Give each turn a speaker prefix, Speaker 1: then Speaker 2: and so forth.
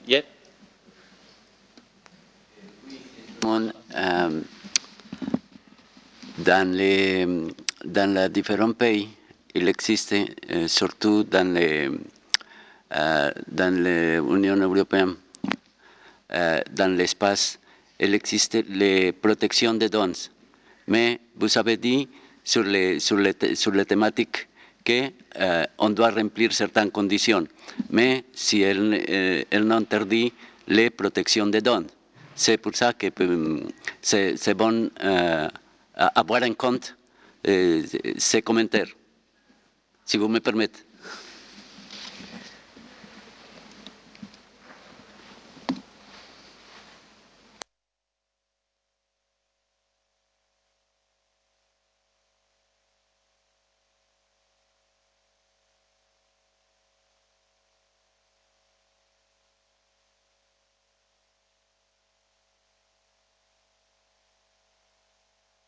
Speaker 1: Yep.
Speaker 2: Euh, dans les différents pays, il existe, surtout dans l'Union européenne, dans l'espace, il existe les protections des dons. Mais vous avez dit sur les thématiques qu'on doit remplir certaines conditions. Mais si elle n'interdit les protections des dons, c'est pour ça que c'est bon avoir en compte ces commentaires, si vous me permettez.